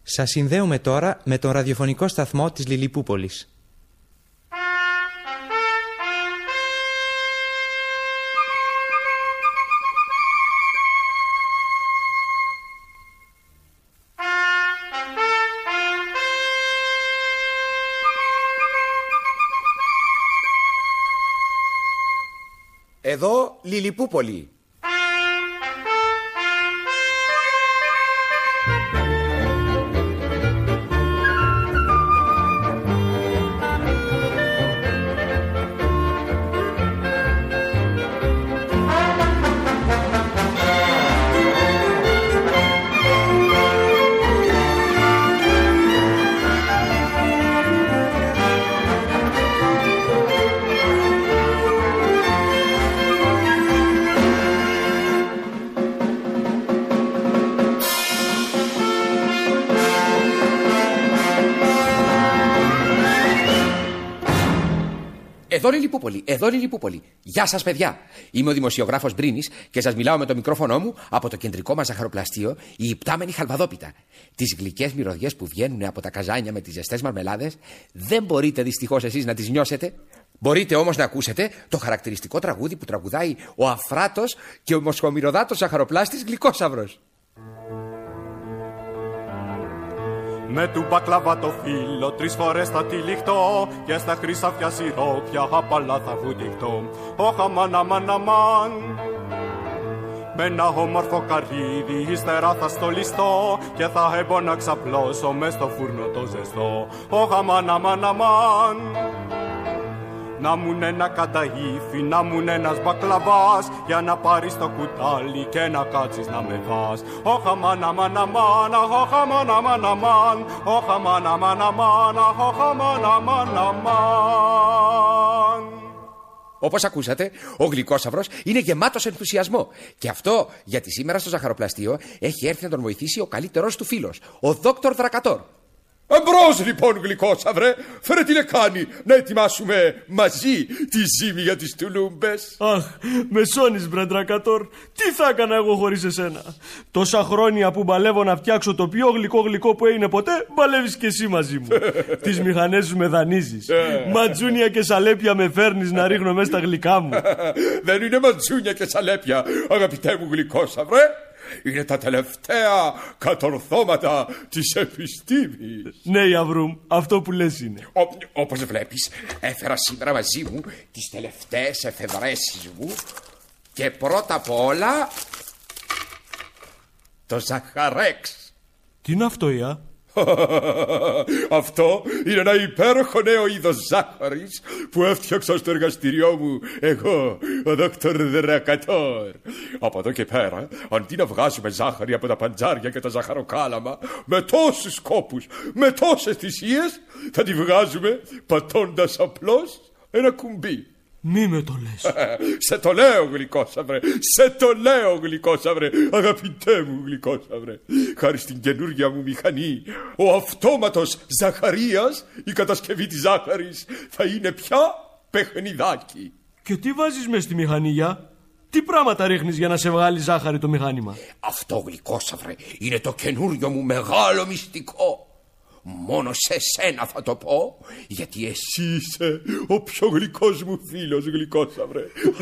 Σας συνδέουμε τώρα με τον ραδιοφωνικό σταθμό της Λιλιπούπολης. Εδώ Λιλιπούπολη. Εδώ Λιλιπούπολη. Γεια σας, παιδιά. Είμαι ο δημοσιογράφος Μπρίνης και σας μιλάω με το μικρόφωνο μου από το κεντρικό μας ζαχαροπλαστείο, η υπτάμενη χαλβαδόπιτα. Τις γλυκές μυρωδιές που βγαίνουν από τα καζάνια με τις ζεστές μαρμελάδες δεν μπορείτε δυστυχώς εσείς να τις νιώσετε. Μπορείτε όμως να ακούσετε το χαρακτηριστικό τραγούδι που τραγουδάει ο Αφράτος και ο μοσχομυρωδάτος ζαχαροπλάστης Γλυκόσαυρος. Με του μπακλαβά το φύλλο 3 φορές θα τυλιχτώ και στα χρυσάφια σιρόπια απαλά θα βουτυχτώ. Όχ αμάν αμάν αμάν. Με ένα όμορφο καρύδι ύστερα θα στολιστώ και θα έμπω να ξαπλώσω μες στο φούρνο το ζεστό. Όχ αμάν αμάν αμάν. Να μουν ένα καταήφι, να μουν ένας μπακλαβάς για να πάρεις το κουτάλι και να κάτσεις να με βάς. Όχ αμάν αμάν αμάν, όχ αμάν αμάν αμάν, όχ αμάν αμάν αμάν, όχ αμάν αμάν αμάν. Όπως ακούσατε, ο Γλυκόσαυρος είναι γεμάτος ενθουσιασμό. Και αυτό γιατί σήμερα στο ζαχαροπλαστείο έχει έρθει να τον βοηθήσει ο καλύτερος του φίλος, ο Δόκτωρ Δρακατόρ. Εμπρός λοιπόν, Γλυκόσαυρε, φέρε τι κάνει να ετοιμάσουμε μαζί τη ζύμη για τις τουλούμπες. Αχ, με σώνεις μπρε Δρακατόρ. Τι θα έκανα εγώ χωρίς εσένα? Τόσα χρόνια που μπαλεύω να φτιάξω το πιο γλυκό που έγινε ποτέ, μπαλεύεις και εσύ μαζί μου. Τις μηχανές σου με δανείζεις. Ματζούνια και σαλέπια με φέρνεις να ρίχνω μέσα στα γλυκά μου. Δεν είναι ματζούνια και σαλέπια, αγαπητέ μου Γλυκόσαυρε. Είναι τα τελευταία κατορθώματα της επιστήμης. Ναι, Ιαβρούμ, αυτό που λες είναι. Όπως βλέπεις, έφερα σήμερα μαζί μου τις τελευταίες εφευρέσεις μου και πρώτα απ' όλα το ζαχαρέξ. Τι είναι αυτό, Ια? Αυτό είναι ένα υπέροχο νέο είδος ζάχαρης που έφτιαξα στο εργαστηριό μου εγώ, ο Δόκτωρ Δρακατόρ. Από εδώ και πέρα, αντί να βγάζουμε ζάχαρη από τα παντζάρια και τα ζαχαροκάλαμα με τόσους κόπους, με τόσες θυσίες, θα τη βγάζουμε πατώντας απλώς ένα κουμπί. Μη με το λες. Σε το λέω, Γλυκόσαυρε, σε το λέω, Γλυκόσαυρε, αγαπητέ μου Γλυκόσαυρε. Χάρη στην καινούργια μου μηχανή, ο αυτόματος Ζαχαρίας, η κατασκευή της ζάχαρης θα είναι πια παιχνιδάκι. Και τι βάζεις μες στη μηχανή, Γεια? Τι πράγματα ρίχνεις για να σε βγάλει ζάχαρη το μηχάνημα? Αυτό, Γλυκόσαυρε, είναι το καινούριο μου μεγάλο μυστικό. Μόνο σε σένα θα το πω, γιατί εσύ είσαι ο πιο γλυκός μου φίλος, Γλυκόσαυρε.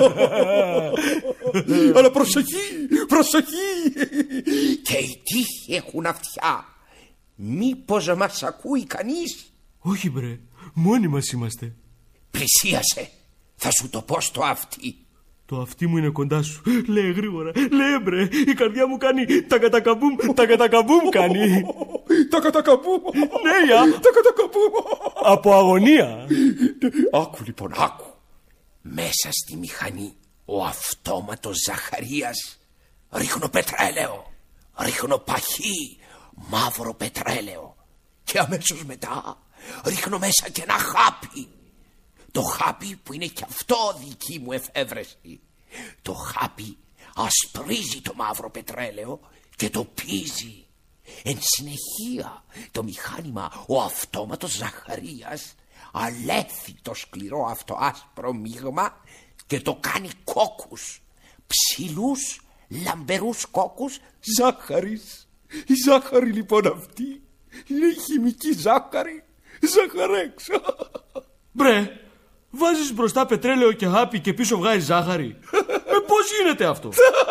Αλλά προσοχή, προσοχή. Και οι τείχοι έχουν αυτιά. Μήπως μας ακούει κανείς? Όχι μπρε, μόνοι μας είμαστε. Πλησίασε, θα σου το πω στο αυτί. Το αυτί μου είναι κοντά σου. Λέει γρήγορα, λέει μπρε, η καρδιά μου κάνει τα κατακαμπούμ κάνει. Τα κατακαμπούμ. Ναι, Ια. Τα κατακαμπούμ. Από αγωνία. Άκου λοιπόν, άκου. Μέσα στη μηχανή ο αυτόματος Ζαχαρίας ρίχνω πετρέλαιο, ρίχνω παχύ μαύρο πετρέλαιο και αμέσως μετά ρίχνω μέσα και ένα χάπι. Το χάπι που είναι και αυτό δική μου εφεύρεση. Το χάπι ασπρίζει το μαύρο πετρέλαιο και το πίζει. Εν συνεχεία το μηχάνημα, ο αυτόματος Ζαχαρίας, αλέθει το σκληρό αυτό άσπρο μείγμα και το κάνει κόκκους, ψηλούς λαμπερούς κόκκους ζάχαρης. Η ζάχαρη λοιπόν αυτή Είναι η χημική ζάχαρη. Ζαχαρέξ. Μπρε, βάζεις μπροστά πετρέλαιο και χάπι και πίσω βγάζεις ζάχαρη. Πώς γίνεται αυτό?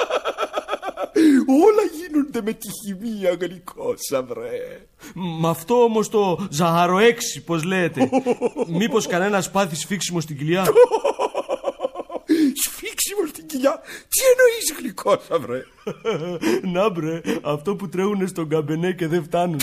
Όλα γίνονται με τη χημεία, Γλυκόσαυρε. Μ' αυτό όμως το ζαχαροέξι, πώς λέτε, μήπως κανένας πάθει σφίξιμο στην κοιλιά? Σφίξιμο στην κοιλιά? Τι εννοείς, Γλυκόσαυρε? Να μπρε, αυτό που τρέχουνε στον καμπενέ και δεν φτάνουν.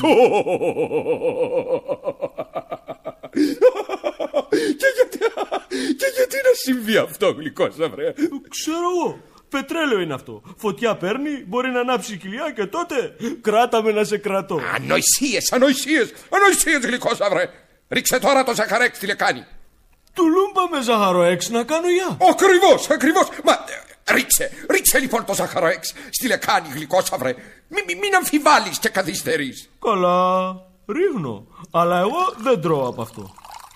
Και γιατί να συμβεί αυτό, Γλυκόσαυρε? Ξέρω εγώ. Πετρέλαιο είναι αυτό. Φωτιά παίρνει, μπορεί να ανάψει η κοιλιά και τότε κράτα με να σε κρατώ. Ανοησίες, Γλυκόσαυρε. Ρίξε τώρα το ζαχαρέξ στη λεκάνη. Τουλούμπα με ζαχαροέξ να κάνω για. Ακριβώς. Μα ρίξε λοιπόν το ζαχαροέξ στη λεκάνη, Γλυκόσαυρε. Μην αμφιβάλλεις και καθυστερείς. Καλά, ρίχνω. Αλλά εγώ δεν τρώω από αυτό.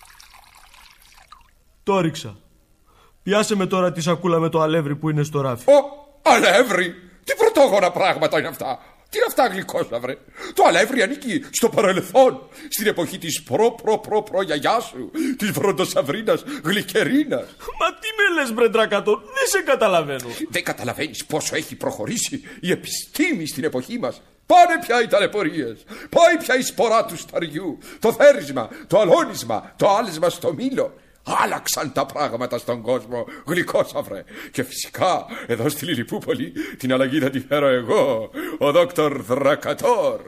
Το ρίξα. Πιάσε με τώρα τη σακούλα με το αλεύρι που είναι στο ράφι. Αλεύρι! Τι πρωτόγωνα πράγματα είναι αυτά! Τι είναι αυτά, Γλυκόσαυρε? Το αλεύρι ανήκει στο παρελθόν, στην εποχή της προ-γιαγιά σου, της Βροντοσαυρίνας Γλυκερίνας. Μα τι με λες, μπρε Ντρακατόρ, δεν σε καταλαβαίνω. Δεν καταλαβαίνεις πόσο έχει προχωρήσει η επιστήμη στην εποχή μας. Πάνε πια οι ταλαιπωρίες, πάει πια η σπορά του σταριού, το θέρισμα, το αλώνισμα, το άλεσμα στο μήλο. Άλλαξαν τα πράγματα στον κόσμο, Γλυκόσαυρε. Και φυσικά εδώ στη Λιλιπούπολη την αλλαγή θα τη φέρω εγώ, ο Δόκτωρ Δρακατόρ.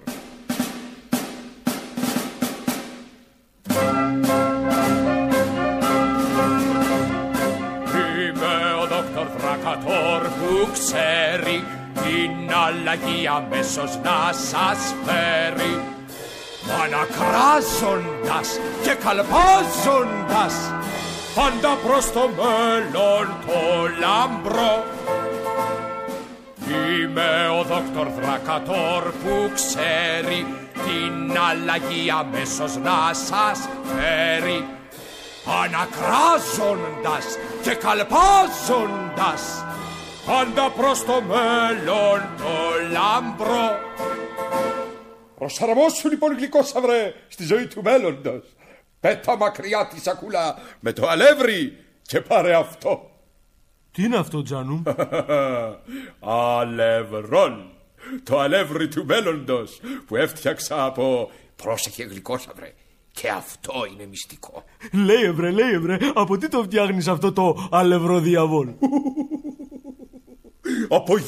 Είμαι ο Δόκτωρ Δρακατόρ που ξέρει την αλλαγή αμέσως να σας φέρει. Ανακράζοντας και καλπάζοντας πάντα προς το μέλλον το λαμπρό. Είμαι ο Δόκτωρ Δρακατόρ που ξέρει την αλλαγή αμέσως να σας φέρει. Ανακράζοντας και καλπάζοντας πάντα προς το μέλλον το λαμπρό. Προσαρμόσου λοιπόν, Γλυκόσαυρε, στη ζωή του μέλλοντος. Πέτα μακριά τη σακούλα με το αλεύρι και πάρε αυτό. Τι είναι αυτό, Τζάνου? Αλευρόν. Το αλεύρι του μέλλοντος που έφτιαξα από... Πρόσεχε, Γλυκόσαυρε, και αυτό είναι μυστικό. Λέει βρε, από τι το φτιάχνεις αυτό το αλευροδιαβόλ? Από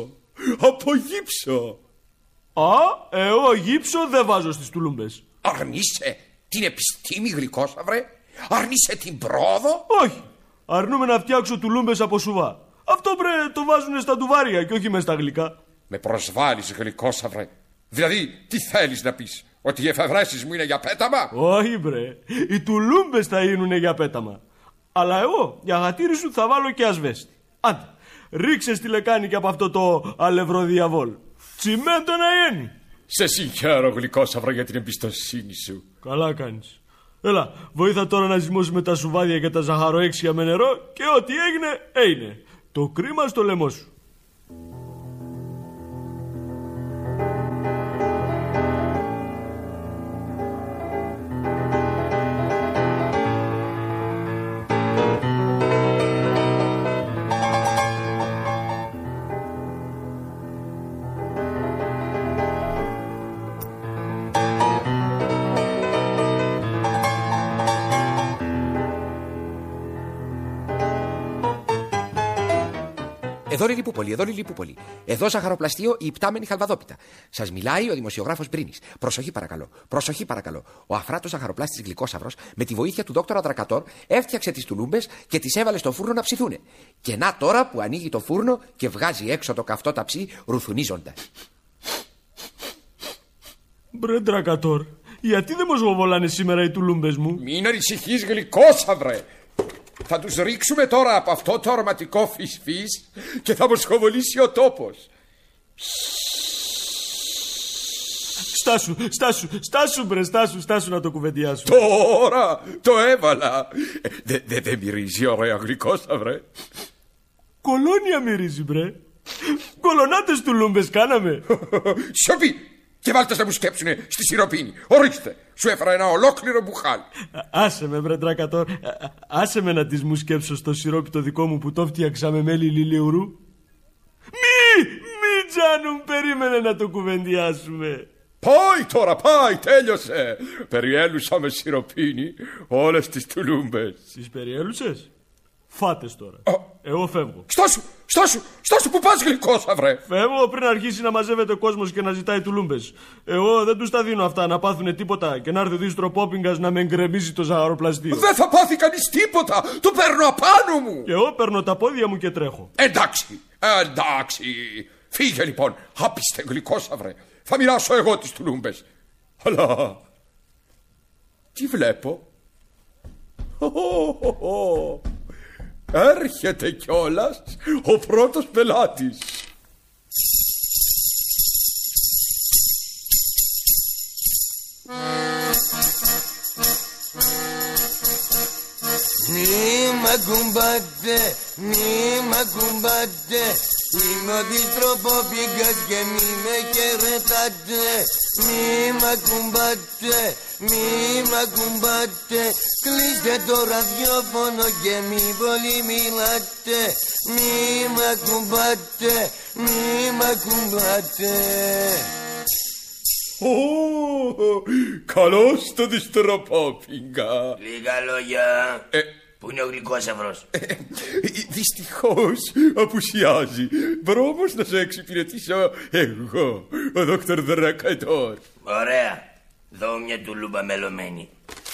γύψο. Εγώ γύψο δεν βάζω στις τουλούμπες. Αρνείσαι την επιστήμη, Γλυκόσαυρε? Αρνείσαι την πρόοδο? Όχι. Αρνούμε να φτιάξω τουλούμπες από σουβά. Αυτό το βάζουνε στα ντουβάρια και όχι μες στα γλυκά. Με προσβάλλεις, Γλυκόσαυρε. Δηλαδή, τι θέλεις να πεις? Ότι οι εφευρέσεις μου είναι για πέταμα? Όχι μπρε. Οι τουλούμπες θα γίνουνε για πέταμα. Αλλά εγώ για γατήρι σου θα βάλω και ασβέστη. Άντε, ρίξε στη λεκάνη και από αυτό το αλευροδιαβόλ. Τσιμέντο να γίνει. Σε συγχαίρω, Γλυκόσαυρα, για την εμπιστοσύνη σου. Καλά κάνεις. Έλα, βοήθα τώρα να ζυμώσουμε τα σουβάδια και τα ζαχαροέξια με νερό και ό,τι έγινε. Το κρίμα στο λαιμό σου. Εδώ Λιλιπούπολη. Εδώ ζαχαροπλαστείο η υπτάμενη χαλβαδόπιτα. Σας μιλάει ο δημοσιογράφος Μπρίνης. Προσοχή παρακαλώ. Ο αφράτος ζαχαροπλάστης Γλυκόσαυρος με τη βοήθεια του Δόκτωρα Δρακατόρ έφτιαξε τις τουλούμπες και τις έβαλε στο φούρνο να ψηθούνε. Και να τώρα που ανοίγει το φούρνο και βγάζει έξω το καυτό ταψί ρουθουνίζοντας. Μπρε Δρακατόρ, γιατί δεν μας γοβολάνε σήμερα οι τουλούμπες μου? Μην ανησυχείς, Γλυκόσαυρε. Θα τους ρίξουμε τώρα από αυτό το αρωματικό φυσφύς και θα μας χοβολήσει ο τόπος. Στάσου να το κουβεντιάσου. Τώρα το έβαλα. Δεν μυρίζει ωραία, Γλυκόσαυρε? Κολόνια μυρίζει, μπρε. Κολονάτες τουλούμπες κάναμε. Σιωπή. Και βάλτε να μου σκέψουνε στη σιροπίνη. Ορίστε, σου έφερα ένα ολόκληρο μπουχάλι. Άσε με, βρε Τρακατόρ. Άσε με να τις μου σκέψω στο σιρόπι το δικό μου που το φτιάξα με μέλι λιλιουρού. Μη Τζάνου, περίμενε να το κουβεντιάσουμε. Πάει τώρα, πάει, τέλειωσε. Περιέλουσα με σιροπίνη όλες τις τουλούμπες. Τις περιέλουσες? Φάτες τώρα. Εγώ φεύγω. Στάσου, που πας γλυκόσαυρε? Φεύγω πριν αρχίσει να μαζεύεται ο κόσμος και να ζητάει τουλούμπες. Εγώ δεν τους τα δίνω αυτά να πάθουνε τίποτα και να έρθει ο Δίστροπόπιγκας να με εγκρεμίζει το ζαχαροπλαστείο. Δεν θα πάθει κανείς τίποτα. Το παίρνω απάνω μου. Και εγώ παίρνω τα πόδια μου και τρέχω. Εντάξει. Φύγε λοιπόν, άπιστε γλυκόσαυρε. Θα μοιράσω εγώ τις τουλούμπες. Αλλά τι βλέπω? Έρχεται κιόλας ο πρώτος πελάτης. Μη μ' ακουμπάτε, είμαι ο Δίστροπόπιγκας και μη με χαιρετάτε. Μη μ' ακουμπάτε, κλείστε το ραδιόφωνο και μη πολύ μιλάτε. Μη μ' ακουμπάτε. Καλώς το Δίστροπόπιγκα. Λίγα λόγια. Πού είναι ο γλυκόσαυρος? Δυστυχώς απουσιάζει. Μπορώ όμως να σε εξυπηρετήσω εγώ, ο Δόκτωρ Δρακατόρ. Ωραία. Δω μια τουλούμπα μελωμένη.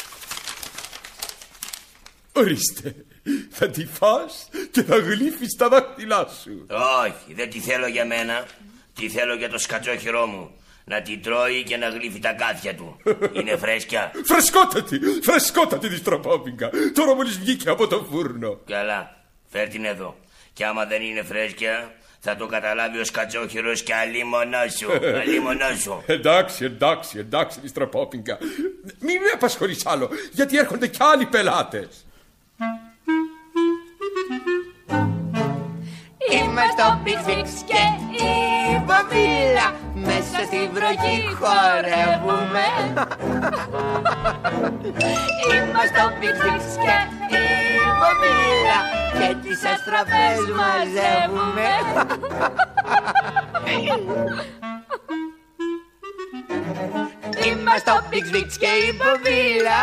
Ορίστε, θα τη φας και θα γλύφεις τα δάχτυλά σου. Όχι, δεν τη θέλω για μένα. Τη θέλω για το σκατσόχυρό μου. Να την τρώει και να γλύφει τα κάθια του. Είναι φρέσκια? Φρεσκότατη Δίστροπόπιγκα. Τώρα μόλις βγήκε από το φούρνο. Καλά, φέρ την εδώ. Και άμα δεν είναι φρέσκια, θα το καταλάβει ο σκατσόχυρος και αλίμονό σου. Εντάξει Δίστροπόπιγκα. Μην με απασχολείς άλλο, γιατί έρχονται κι άλλοι πελάτες. Είμαστε ο Big Fix και η Μπομπίλα. Μέσα στη βροχή χορεύουμε. Είμαστε ο Big Fix και η Μπομπίλα και τις αστραπές μαζεύουμε. Είμαστε ο Big Fix και η Μπομπίλα.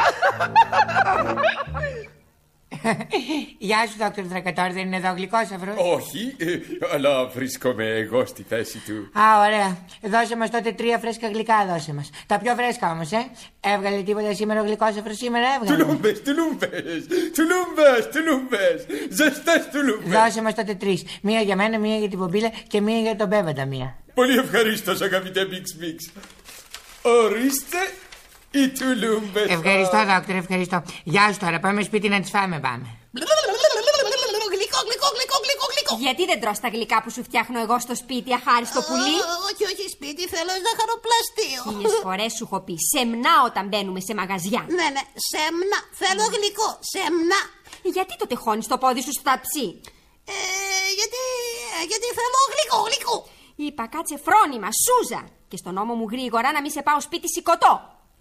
Γεια σου, Δόκτωρ Δρακατόρ, δεν είναι εδώ ο γλυκόσαυρος? Όχι, αλλά βρίσκομαι εγώ στη θέση του. Α, ωραία. Δώσε μας τότε 3 φρέσκα γλυκά, δώσε μας. Τα πιο φρέσκα όμως, Έβγαλε τίποτα σήμερα ο γλυκόσαυρος σήμερα, έβγαλε? Τουλούμπες, ζεστές τουλούμπες. Δώσε μας τότε 3. Μία για μένα, μία για την Πομπίλα και μία για τον Μπέβαντα μία. Πολύ ευχαρίστως, αγαπητέ Μίξ. Ορίστε οι τουλούμπες. Ευχαριστώ, Δόκτωρ, ευχαριστώ. Γεια σου τώρα, πάμε σπίτι να τις φάμε, πάμε. Γλυκό. Γιατί δεν τρως τα γλυκά που σου φτιάχνω εγώ στο σπίτι, αχάριστο πουλί? Όχι, σπίτι, θέλω ζαχαροπλαστείο. 1000 φορές σου έχω πει, σεμνά όταν μπαίνουμε σε μαγαζιά. Ναι, σεμνά. Θέλω γλυκό, σεμνά. Γιατί το τεχώνεις το πόδι σου στο ταψί? Γιατί θέλω γλυκό. Είπα κάτσε φρόνημα, Σούζα. Και στον νόμο μου γρήγορα να μην σε πάω σπίτι σηκωτό.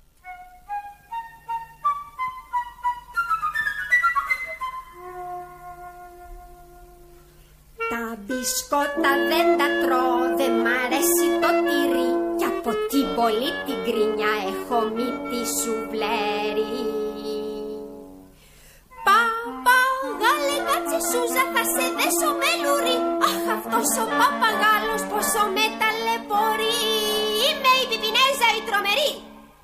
Τα μπισκότα δεν τα τρώω, δεν μ' αρέσει το τυρί. Κι από την πολύ την κρίνια έχω μύτη σουβλέρι. Παπαγάλε κάτσε Σούζα, θα σε δέσω με λουρί. Αχ, αυτός ο παπαγάλος πόσο με ταλαιπωρεί. Είμαι η Πιπινέζα η τρομερή.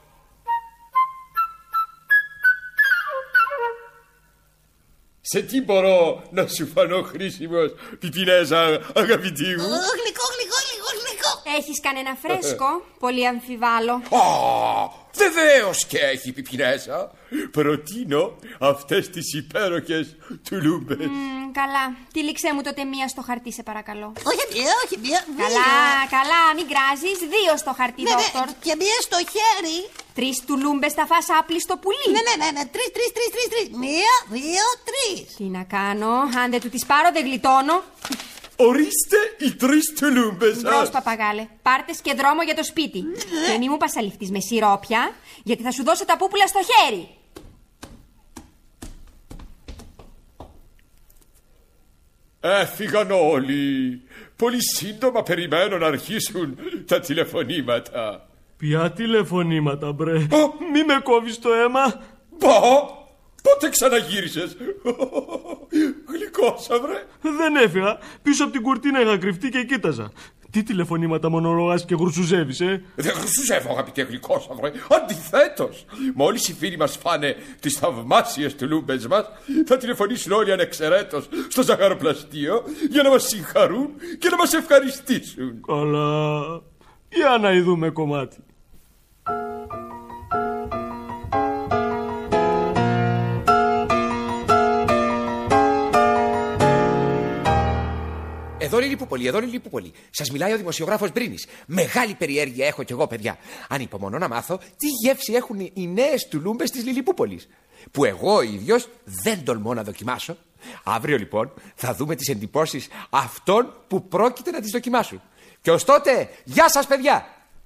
Σε τι μπορώ να σου φανώ χρήσιμος, Πιπινέζα, αγαπητή μου? Γλυκό. Έχεις κανένα φρέσκο? Πολύ αμφιβάλλω. Βεβαίως και έχει, Πιπινέζα. Προτείνω αυτές τις υπέροχες τουλούμπες. Καλά, τυλίξέ μου τότε μία στο χαρτί, σε παρακαλώ. Όχι μία. Καλά, μην κράζεις. 2 στο χαρτί, Δόκτωρ. Και μία στο χέρι. 3 τουλούμπες θα φας άπλιστο πουλί. Ναι, 3. 1, 2, 3. Τι να κάνω, αν δεν του τις πάρω δεν γλιτώνω. Ορίστε οι 3 τουλούμπες σας. Μπρος, παπαγάλε. Πάρτε και δρόμο για το σπίτι. Και μη μου πασαλιφτείς με σιρόπια, γιατί θα σου δώσω τα πούπουλα στο χέρι. Έφυγαν όλοι. Πολύ σύντομα περιμένω να αρχίσουν τα τηλεφωνήματα. Ποια τηλεφωνήματα, μπρε? Μη με κόβεις το αίμα. Μπα, πότε ξαναγύρισες? Γλυκόσα, βρε. Δεν έφυγα. Πίσω από την κουρτίνα είχα κρυφτεί και κοίταζα. Τι τηλεφωνήματα μονολογάς και γρουσουζεύεις, Δεν γρουσουζεύω, αγαπητέ Γλυκόσα, βρε. Αντιθέτως, μόλις οι φίλοι μας φάνε τις θαυμάσιες τουλούμπες μας, θα τηλεφωνήσουν όλοι ανεξαιρέτως στο ζαχαροπλαστείο για να μας συγχαρούν και να μας ευχαριστήσουν. Καλά. Για να ειδούμε κομμάτι. Εδώ Λιλιπούπολη, εδώ Λιλιπούπολη. Σας μιλάει ο δημοσιογράφος Μπρίνης. Μεγάλη περιέργεια έχω κι εγώ, παιδιά. Ανυπομονώ να μάθω τι γεύση έχουν οι νέες τουλούμπες της Λιλιπούπολης. Που εγώ ο ίδιος δεν τολμώ να δοκιμάσω. Αύριο λοιπόν θα δούμε τις εντυπώσεις αυτών που πρόκειται να τις δοκιμάσουν. Και ως τότε, γεια σας, παιδιά!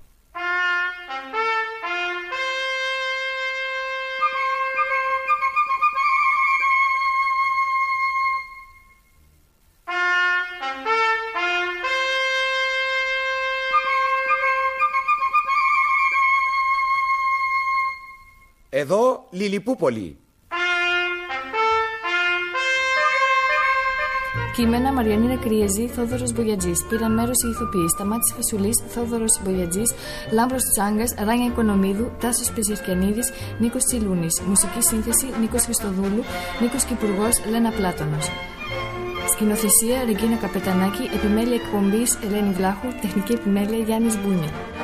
Εδώ Λιλιπούπολη. Κείμενα Μαριανίνα Κρυεζή, Θόδωρος Μπογιατζής. Πήραν μέρος οι ηθοποιοί Σταμάτης Φασουλής, Θόδωρος Μπογιατζής, Λάμπρος Τσάγκας, Ράνια Οικονομίδου, Τάσος Πεζιαρκιανίδης, Νίκος Τσιλούνης. Μουσική σύνθεση Νίκος Χριστοδούλου, Νίκος Κυπουργός, Λένα Πλάτωνος. Σκηνοθεσία Ρεγκίνα Καπετανάκη, επιμέλεια εκπομπής Ελένη Βλάχου, τεχνική επιμέλεια Γιάννης Μπούνια.